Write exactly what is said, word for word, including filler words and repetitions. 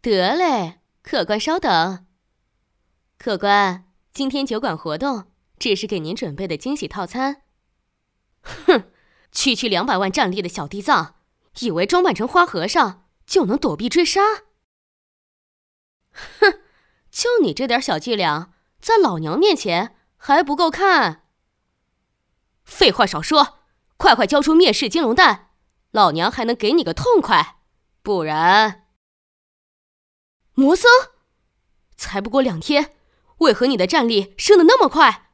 得嘞，客官稍等。客官，今天酒馆活动，这是给您准备的惊喜套餐。哼，区区两百万战力的小地藏，以为装扮成花和尚就能躲避追杀？哼，就你这点小伎俩，在老娘面前还不够看？废话少说，快快交出灭世金龙蛋，老娘还能给你个痛快。不然……魔僧，才不过两天，为何你的战力升得那么快？